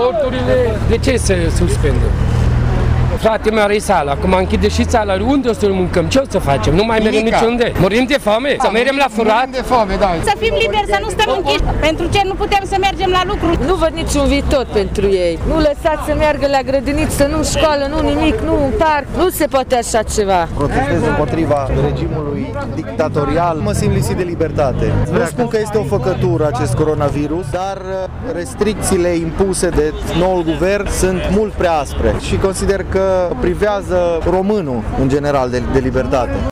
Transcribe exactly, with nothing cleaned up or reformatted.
Sporturile, de ce se suspendă? Frate meu are sală, acum închide și țala, unde o să mâncăm? Ce o să facem? Nu mai mergem niciunde. Murim de foame? Să mergem la furat? De foame, da. Să fim liberi, să nu stăm închiși. Pentru ce nu putem să mergem la lucru? Nu văd niciun viitor pentru ei. Nu lăsați să meargă la grădiniță, nu școală, nu nimic, nu în parc. Nu se poate așa ceva. Protestez împotriva regimului dictatorial. Mă simt lipsit de libertate. Nu spun că este o făcătură acest coronavirus, dar restricțiile impuse de noul guvern sunt mult prea aspre și consider că privează românul în general de, de libertate.